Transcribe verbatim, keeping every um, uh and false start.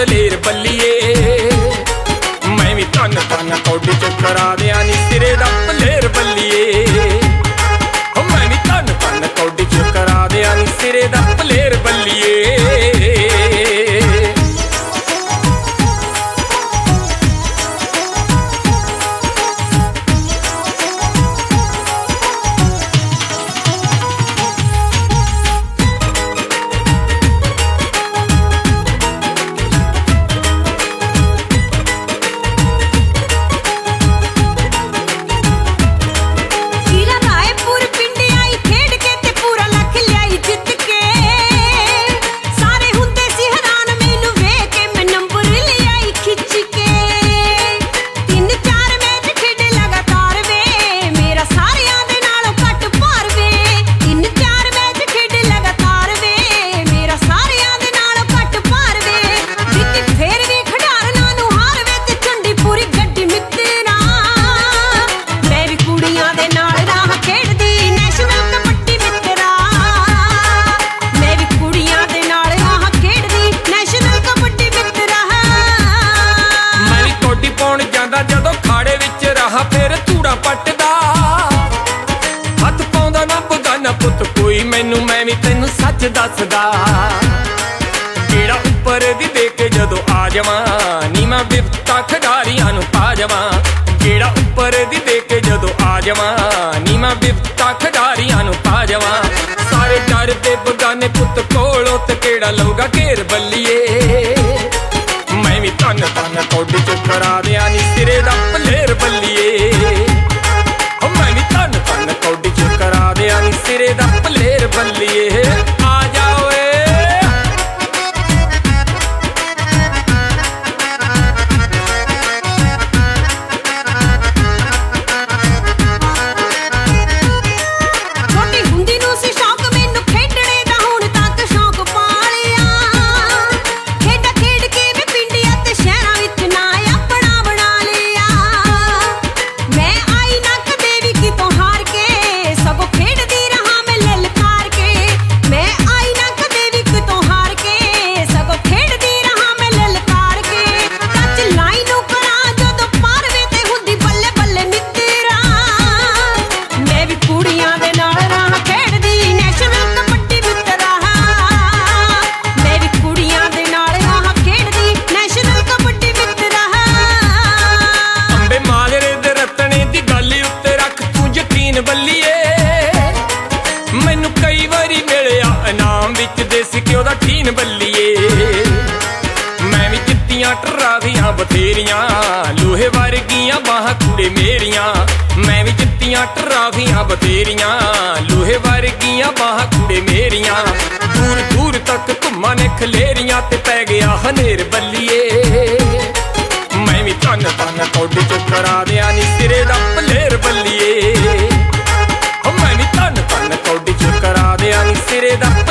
ਦਲੇਰ ਬੱਲੀਏ। ਮੈਂ ਵੀ ਧੰਨ ਧੰਨ ਕੌਡੀ ਚ ਕਰਾ ਦਿਆਂ ਨੀ ਸਿਰੇ ਦਾ ਪਲੇਰ ਬੱਲੀਏ। ਮੈਂ ਵੀ ਧੰਨ ਧੰਨ ਕੌਡੀ ਚ ਕਰਾ ਦਿਆਂ ਨੀ ਸਿਰੇ ਦਾ ਪਲੇਰ ਬੱਲੀਏ। ਜਦੋਂ ਖਾੜੇ ਵਿੱਚ ਰਹਾ ਫਿਰ ਧੂੜਾ ਪੱਟਦਾ, ਹੱਥ ਪਾਉਂਦਾ ਨਾ ਬਗਾਨਾ ਪੁੱਤ ਕੋਈ ਮੈਨੂੰ, ਮੈਂ ਵੀ ਤੈਨੂੰ ਸੱਚ ਦੱਸਦਾ। ਕਿਹੜਾ ਉੱਪਰ ਦੀ ਦੇ ਕੇ ਜਦੋਂ ਆ ਜਾਵਾਂ ਨੀ ਮੈਂ ਬਿਪਤਾ ਖਿਡਾਰੀਆਂ ਨੂੰ ਪਾ ਜਾਵਾਂ। ਕਿਹੜਾ ਉੱਪਰ ਦੀ ਦੇ ਕੇ ਜਦੋਂ ਆ ਜਾਵਾਂ ਨੀ ਮੈਂ ਬਿਪਤਾ ਖਿਡਾਰੀਆਂ ਨੂੰ ਪਾ ਜਾਵਾਂ। ਸਾਰੇ ਡਰਦੇ ਬਗਾਨੇ ਪੁੱਤ ਕੋਲੋਂ ਤੇ ਕਿਹੜਾ ਲਊਗਾ ਘੇਰ ਬੱਲੀਏ। ਮੈਂ ਵੀ ਧੰਨ ਧੰਨ ਕੌਡੀ ਚ ਕਰਾ ਦਿਆਂ ਨੀ ਸਿਰੇ ਦਾ ਪਲੇਰ ਬੱਲੀਏ। ਮੈਂ ਵੀ ਧੰਨ ਧੰਨ ਕੌਡੀ ਚ ਕਰਾ ਦਿਆਂ ਨੀ ਸਿਰੇ ਦਾ ਪਲੇਰ ਬੱਲੀਏ। ਆ ਜਾ ਓਏ ਮੈਨੂੰ ਕਈ ਵਾਰੀ ਮਿਲਿਆ ਇਨਾਮ ਵਿੱਚ ਦੇਸੀ ਘਿਓ ਦਾ ਠੀਨ ਬੱਲੀਏ। ਮੈਂ ਵੀ ਜਿੱਤੀਆਂ ਟਰਾਫੀਆਂ ਬਥੇਰੀਆਂ ਲੋਹੇ ਵਰਗੀਆਂ ਬਾਹਾਂ ਕੁੜੇ ਮੇਰੀਆਂ। ਮੈਂ ਵੀ ਜਿੱਤੀਆਂ ਟਰਾਫੀਆਂ ਬਥੇਰੀਆਂ ਲੋਹੇ ਵਰਗੀਆਂ ਬਾਹਾਂ ਕੁੜੇ ਮੇਰੀਆਂ। ਦੂਰ ਦੂਰ ਤੱਕ ਘੁੰਮਾਂ ਨੇ ਖਲੇਰੀਆਂ ਤੇ ਪੈ ਗਿਆ ਹਨੇਰ ਬੱਲੀਏ। ਮੈਂ ਵੀ ਧੰਨ ਧੰਨ ਕੌਡੀ ਚ ਕਰਾ ਦਿਆਂ ਨੀ ਸਿਰੇ ਦਾ ਪਲੇਰ ਬੱਲੀਏ। ਮੈਂ ਵੀ ਧੰਨ ਧੰਨ ਕੌਡੀ ਚ ਕਰਾ ਦਿਆਂ ਨੀ ਸਿਰੇ ਦਾ